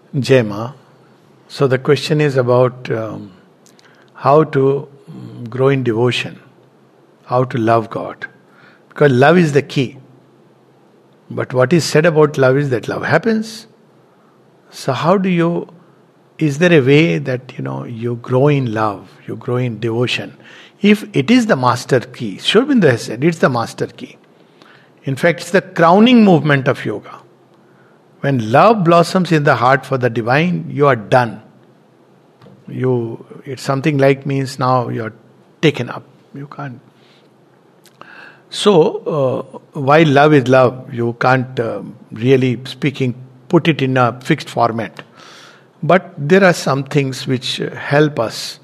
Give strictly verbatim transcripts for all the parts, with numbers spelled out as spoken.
Jema. So the question is about um, how to mm, grow in devotion, how to love God. Because love is the key. But what is said about love is that love happens. So how do you, is there a way that, you know, you grow in love, you grow in devotion? If it is the master key, Sri Aurobindo has said, it's the master key. In fact, it's the crowning movement of yoga. When love blossoms in the heart for the divine, you are done. You, it's something like means now you are taken up. You can't. So, uh, while love is love, you can't uh, really speaking put it in a fixed format. But there are some things which help us.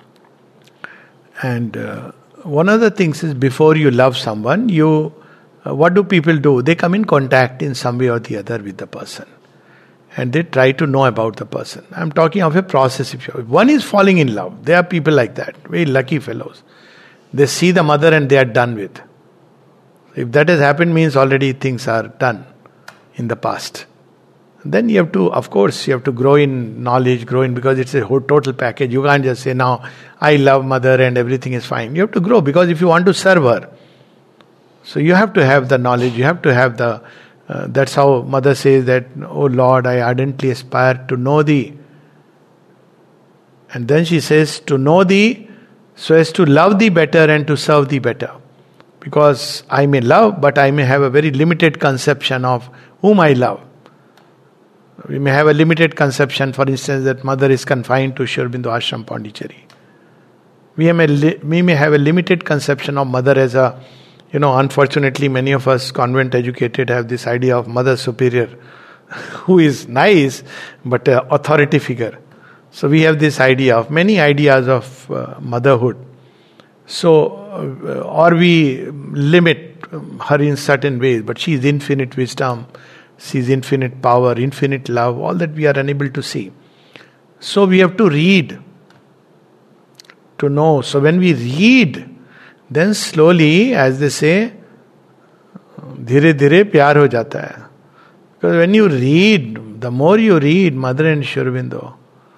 And uh, one of the things is before you love someone, you uh, what do people do? They come in contact in some way or the other with the person. And they try to know about the person. I'm talking of a process. If you, one is falling in love. There are people like that. Very lucky fellows. They see the mother and they are done with. If that has happened, means already things are done in the past. Then you have to, of course, you have to grow in knowledge, grow in, because it's a whole total package. You can't just say, now, I love mother and everything is fine. You have to grow, because if you want to serve her, so you have to have the knowledge, you have to have the, uh, that's how mother says that, oh Lord, I ardently aspire to know thee. And then she says, to know thee, so as to love thee better and to serve thee better. Because I may love, but I may have a very limited conception of whom I love. We may have a limited conception, for instance, that mother is confined to Sri Aurobindo Ashram Pondicherry. We may, li- we may have a limited conception of mother as a, you know, unfortunately many of us convent educated have this idea of mother superior, who is nice, but an authority figure. So we have this idea of, many ideas of uh, motherhood. So, uh, or we limit her in certain ways, but she is infinite wisdom. Sees infinite power, infinite love, all that we are unable to see. So we have to read to know. So when we read, then slowly, as they say, dhire dhire pyar ho jata hai. Because when you read, the more you read Mother and Sri Aurobindo,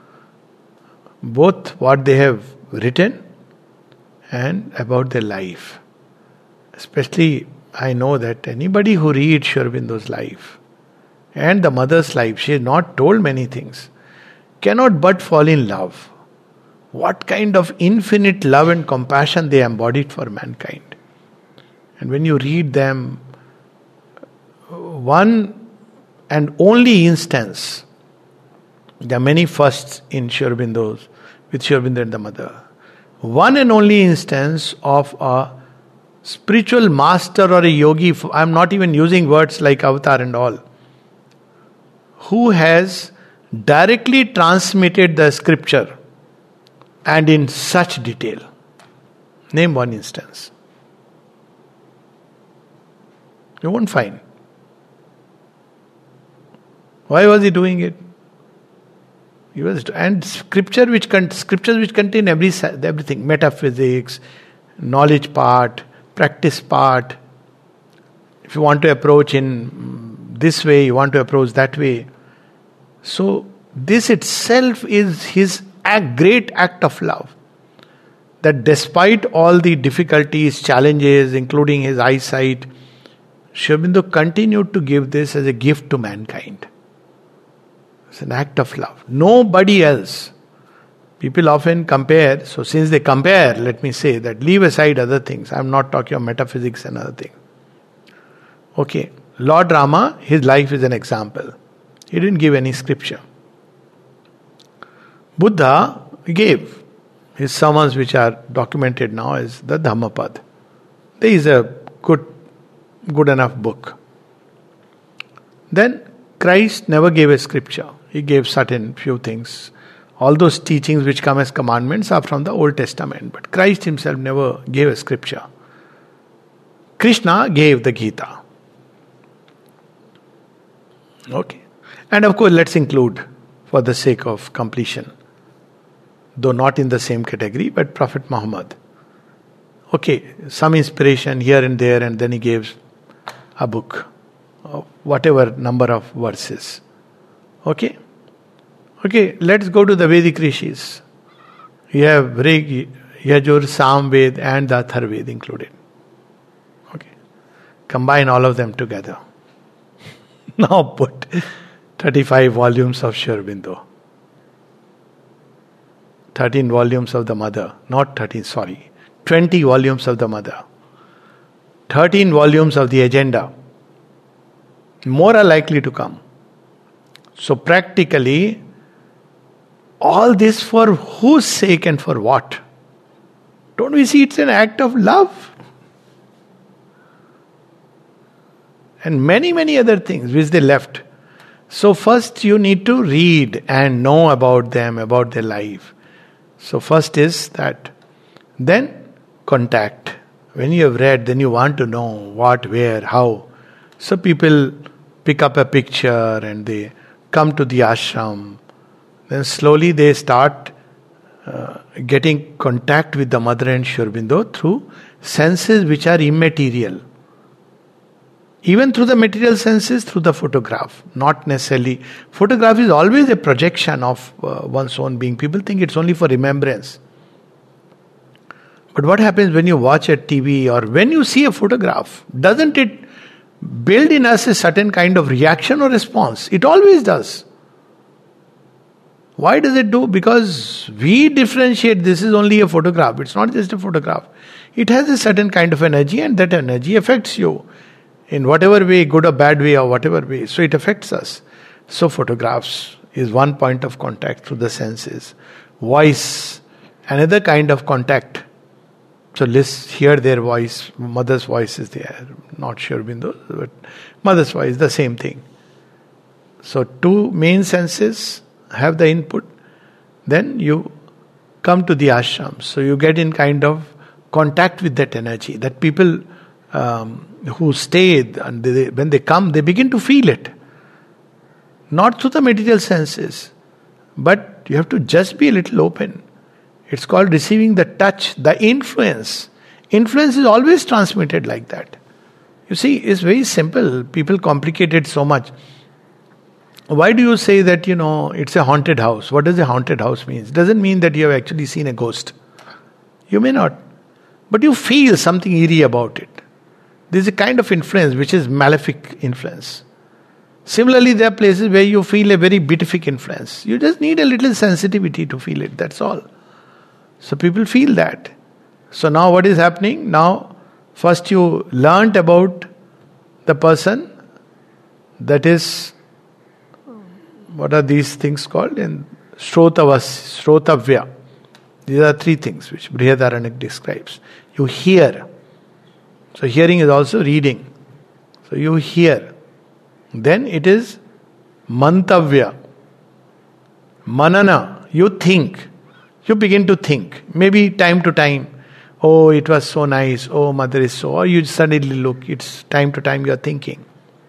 both what they have written and about their life. Especially, I know that anybody who reads Sri Aurobindo's life, and the mother's life, she has not told many things, cannot but fall in love. What kind of infinite love and compassion they embodied for mankind. And when you read them, one and only instance, there are many firsts in Sri Aurobindo's, with Sri Aurobindo and the mother. One and only instance of a spiritual master or a yogi, I'm not even using words like avatar and all, who has directly transmitted the scripture and in such detail. Name one instance. You won't find. Why was he doing it? He was, and scripture which con, scriptures which contain every everything, metaphysics, knowledge part, practice part. If you want to approach in this way, you want to approach that way. So this itself is his act, great act of love. That despite all the difficulties, challenges, including his eyesight, Sri Aurobindo continued to give this as a gift to mankind. It's an act of love. Nobody else. People often compare, so since they compare, let me say that leave aside other things. I'm not talking of metaphysics and other things. Okay, Lord Rama, his life is an example. He didn't give any scripture. Buddha gave his sermons, which are documented now as the Dhammapad. There is a good, good enough book. Then Christ never gave a scripture. He gave certain few things. All those teachings which come as commandments are from the Old Testament. But Christ himself never gave a scripture. Krishna gave the Gita. Okay. And of course, let's include, for the sake of completion, though not in the same category, but Prophet Muhammad. Okay, some inspiration here and there, and then he gives a book of whatever number of verses. Okay? Okay, let's go to the Vedic Rishis. You have Rig, Yajur, Samved and the Atharved included. Okay. Combine all of them together. Now put thirty-five volumes of Sri Aurobindo. thirteen volumes of the Mother. Not thirteen, sorry. twenty volumes of the Mother. thirteen volumes of the Agenda. More are likely to come. So practically, all this for whose sake and for what? Don't we see it's an act of love? And many, many other things which they left. So first you need to read and know about them, about their life. So first is that. Then contact. When you have read, then you want to know what, where, how. So people pick up a picture and they come to the ashram. Then slowly they start uh, getting contact with the Mother and Sri Aurobindo through senses which are immaterial. Even through the material senses, through the photograph. Not necessarily. Photograph is always a projection of uh, one's own being. People think it's only for remembrance. But what happens when you watch a T V or when you see a photograph? Doesn't it build in us a certain kind of reaction or response? It always does. Why does it do? Because we differentiate this is only a photograph. It's not just a photograph. It has a certain kind of energy and that energy affects you. In whatever way, good or bad way or whatever way. So it affects us. So photographs is one point of contact through the senses. Voice, another kind of contact. So let's hear their voice. Mother's voice is there. Not Sri Aurobindo, but Mother's voice, the same thing. So two main senses have the input. Then you come to the ashram. So you get in kind of contact with that energy. That people um, who stay, and they, when they come, they begin to feel it. Not through the material senses. But you have to just be a little open. It's called receiving the touch, the influence. Influence is always transmitted like that. You see, it's very simple. People complicate it so much. Why do you say that, you know, it's a haunted house? What does a haunted house mean? It doesn't mean that you have actually seen a ghost. You may not. But you feel something eerie about it. There's a kind of influence which is malefic influence. Similarly, there are places where you feel a very beatific influence. You just need a little sensitivity to feel it, that's all. So people feel that. So now what is happening? Now, first you learnt about the person. That is, what are these things called? In Shrotavas, Shrotavya. These are three things which Brihadaranyaka describes. You hear. So hearing is also reading. So you hear. Then it is Mantavya. Manana. You think. You begin to think. Maybe time to time. Oh, it was so nice. Oh, Mother is so. Or you suddenly look. It's time to time you are thinking.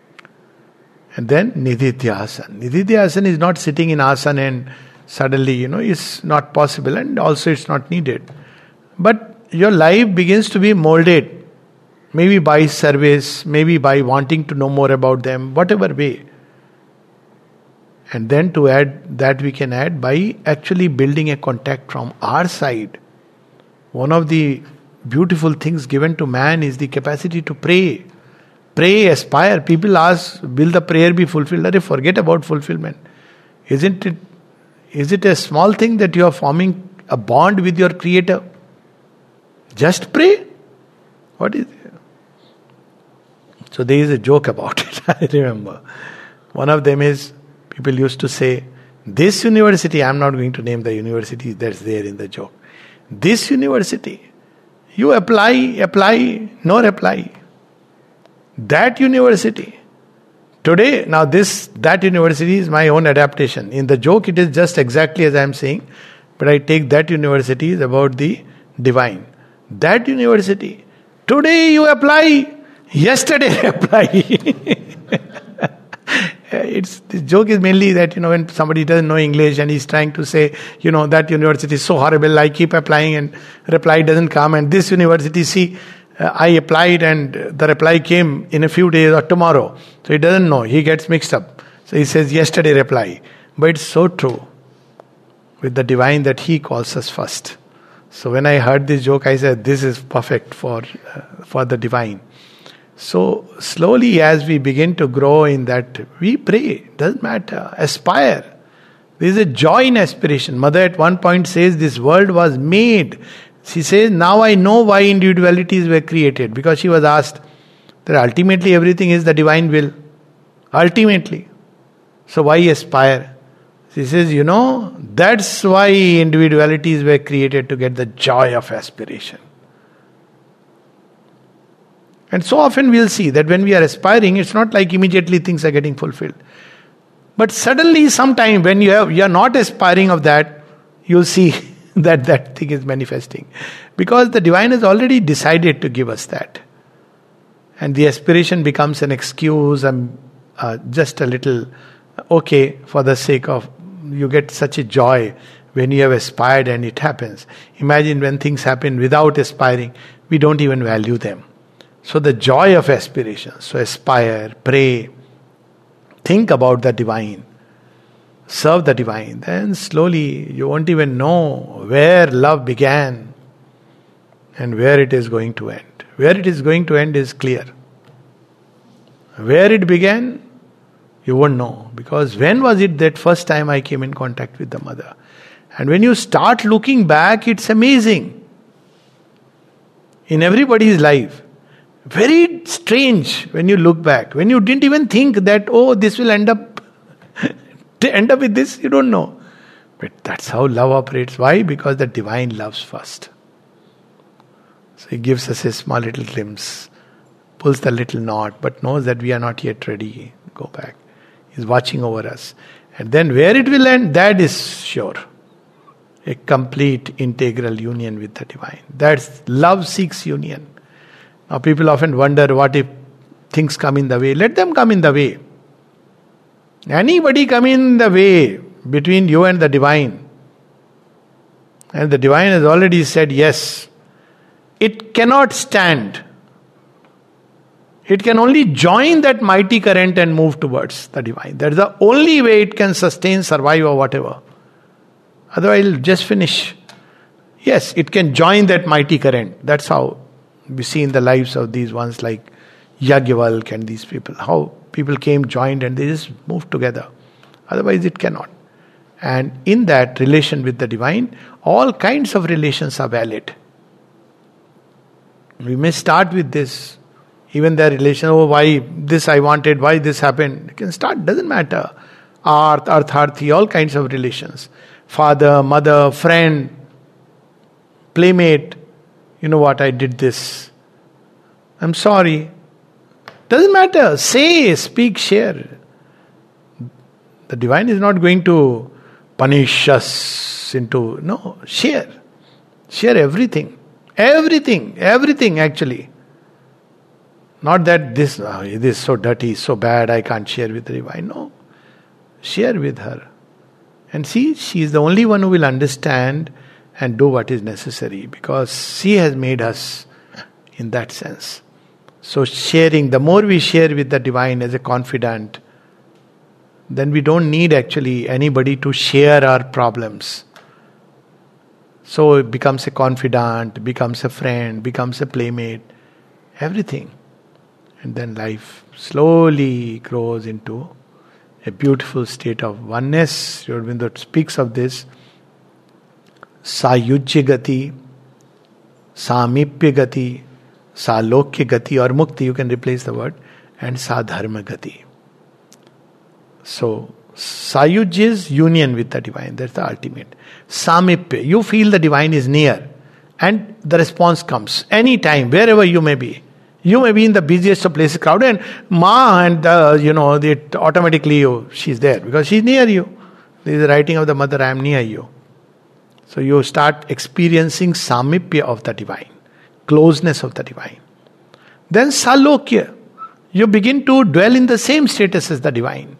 And then Nididhyasana. Nididhyasana is not sitting in asana and suddenly, you know, it's not possible and also it's not needed. But your life begins to be molded. Maybe by service, maybe by wanting to know more about them, whatever way. And then to add, that we can add by actually building a contact from our side. One of the beautiful things given to man is the capacity to pray. Pray, aspire. People ask, will the prayer be fulfilled? They forget about fulfillment. Isn't it, is it a small thing that you are forming a bond with your Creator? Just pray. What is it? So there is a joke about it, I remember. One of them is, people used to say, this university, I am not going to name the university that's there in the joke. This university, you apply, apply, no reply. That university, today, now this, that university is my own adaptation. In the joke it is just exactly as I am saying, but I take that university is about the divine. That university, today you apply, yesterday apply. It's, the joke is mainly that, you know, when somebody doesn't know English and he's trying to say, you know, that university is so horrible, I keep applying and reply doesn't come, and this university, see, uh, I applied and the reply came in a few days or tomorrow. So he doesn't know, he gets mixed up. So he says, yesterday reply. But it's so true. with the divine that he calls us first. So when I heard this joke, I said, this is perfect for uh, for the divine. So slowly as we begin to grow in that, we pray, doesn't matter, aspire. There is a joy in aspiration. Mother at one point says, this world was made. She says, now I know why individualities were created. Because she was asked that ultimately everything is the divine will. Ultimately. So why aspire? She says, you know, that's why individualities were created, to get the joy of aspiration. And so often we'll see that when we are aspiring, it's not like immediately things are getting fulfilled. But suddenly, sometime when you, have, you are not aspiring of that, you'll see that that thing is manifesting. Because the divine has already decided to give us that. And the aspiration becomes an excuse and uh, just a little, okay, for the sake of, you get such a joy when you have aspired and it happens. Imagine when things happen without aspiring, we don't even value them. So the joy of aspiration. So aspire, pray, think about the divine, serve the divine. Then slowly you won't even know where love began and where it is going to end. Where it is going to end is clear. Where it began, you won't know. Because when was it that first time I came in contact with the mother? And when you start looking back, it's amazing. In everybody's life. Very strange when you look back. When you didn't even think that, oh, this will end up to end up with this, you don't know. But that's how love operates. Why? Because the divine loves first. So he gives us a small little glimpse, pulls the little knot, but knows that we are not yet ready. Go back. He's watching over us. And then where it will end, that is sure. A complete integral union with the divine. That's love seeks union. Now people often wonder, what if things come in the way? Let them come in the way. Anybody come in the way between you and the divine. And the divine has already said yes. It cannot stand. It can only join that mighty current and move towards the divine. That's the only way it can sustain, survive or whatever. Otherwise it'll just finish. Yes, it can join that mighty current. That's how we see in the lives of these ones like Yagyavalk and these people. How people came, joined and they just moved together. Otherwise it cannot. And in that relation with the divine, all kinds of relations are valid. We may start with this. Even their relation, oh, why this I wanted, why this happened. You can start, doesn't matter. Arth, Artharthi, all kinds of relations. Father, mother, friend, playmate. You know what, I did this. I'm sorry. Doesn't matter. Say, speak, share. The divine is not going to punish us into, no, share. Share everything. Everything, everything actually. Not that this, oh, this is so dirty, so bad, I can't share with the divine. No. Share with her. And see, she is the only one who will understand and do what is necessary, because she has made us in that sense. So sharing, the more we share with the divine as a confidant, then we don't need actually anybody to share our problems. So it becomes a confidant, becomes a friend, becomes a playmate, everything. And then life slowly grows into a beautiful state of oneness. Sri Aurobindo speaks of this. Sayujya gati, samipya gati, salokya gati or mukti, you can replace the word, and sadharma gati. So, sayujya is union with the divine, that's the ultimate. Samipya, you feel the divine is near, and the response comes anytime, wherever you may be. You may be in the busiest of places, crowded, and Ma, and uh, you know, it automatically you, she's there because she's near you. There is the writing of the mother, I am near you. So you start experiencing samipya of the divine, closeness of the divine. Then salokya, you begin to dwell in the same status as the divine.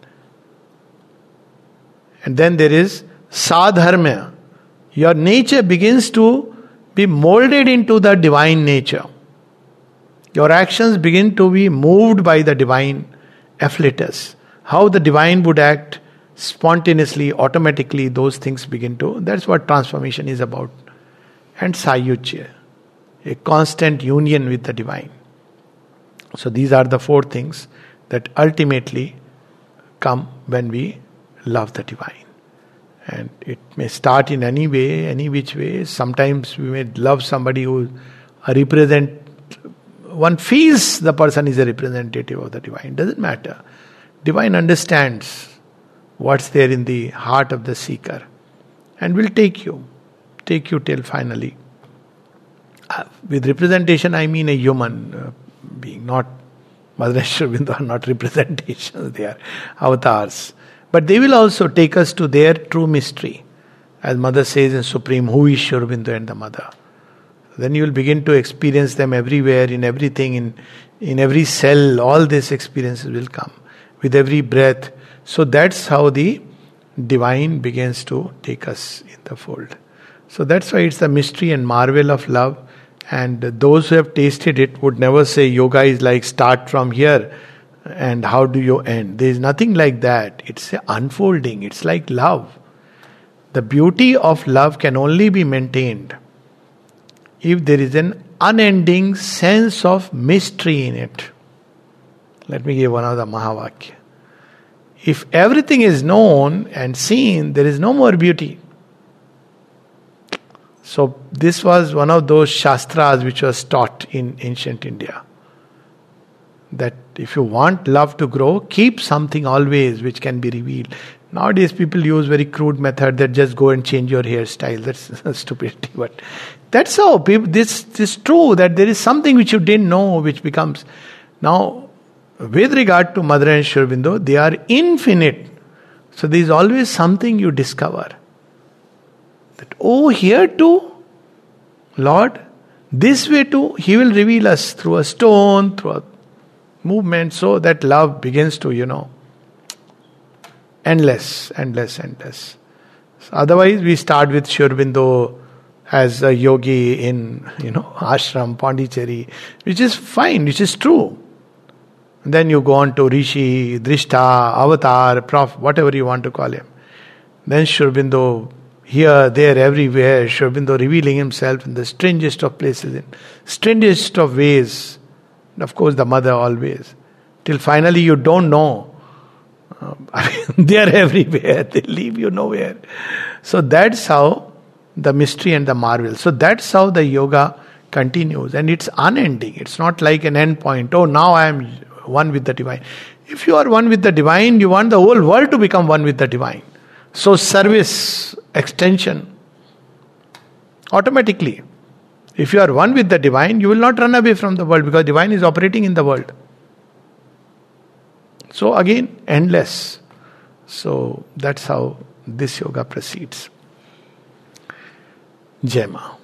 And then there is sadharma. Your nature begins to be molded into the divine nature. Your actions begin to be moved by the divine afflatus. How the divine would act, spontaneously, automatically, those things begin to. That's what transformation is about. And Sayuchya, a constant union with the divine. So these are the four things that ultimately come when we love the divine. And it may start in any way, any which way. Sometimes we may love somebody who represent. One feels the person is a representative of the divine. Doesn't matter. Divine understands what's there in the heart of the seeker, and will take you, take you till finally. Uh, with representation, I mean a human uh, being, not Mother and Sri Aurobindo are not representations; they are avatars. But they will also take us to their true mystery, as Mother says in Supreme, who is Sri Aurobindo and the Mother. Then you will begin to experience them everywhere, in everything, in in every cell. All these experiences will come with every breath. So that's how the divine begins to take us in the fold. So that's why it's the mystery and marvel of love. And those who have tasted it would never say yoga is like start from here and how do you end. There is nothing like that. It's unfolding. It's like love. The beauty of love can only be maintained if there is an unending sense of mystery in it. Let me give one of the Mahavakya. If everything is known and seen, there is no more beauty. So this was one of those shastras which was taught in ancient India. That if you want love to grow, keep something always which can be revealed. Nowadays people use very crude method that just go and change your hairstyle. That's stupidity. But that's how people, this, this is true that there is something which you didn't know which becomes. Now, with regard to Mother and Sri Aurobindo, they are infinite. So there is always something you discover. That, oh, here too, Lord, this way too, He will reveal us through a stone, through a movement, so that love begins to, you know, endless, endless, endless. So otherwise, we start with Sri Aurobindo as a yogi in, you know, ashram, Pondicherry, which is fine, which is true. And then you go on to Rishi, Drishta, Avatar, Prof, whatever you want to call him. Then Sri Aurobindo, here, there, everywhere, Sri Aurobindo revealing himself in the strangest of places, in strangest of ways. And of course, the Mother always. Till finally you don't know. Um, I mean, they are everywhere. They leave you nowhere. So that's how the mystery and the marvel. So that's how the yoga continues. And it's unending. It's not like an end point. Oh, now I am one with the divine. If you are one with the divine, you want the whole world to become one with the divine. So service, extension, automatically. If you are one with the divine, you will not run away from the world because divine is operating in the world. So again, endless. So that's how this yoga proceeds. Jai Ma.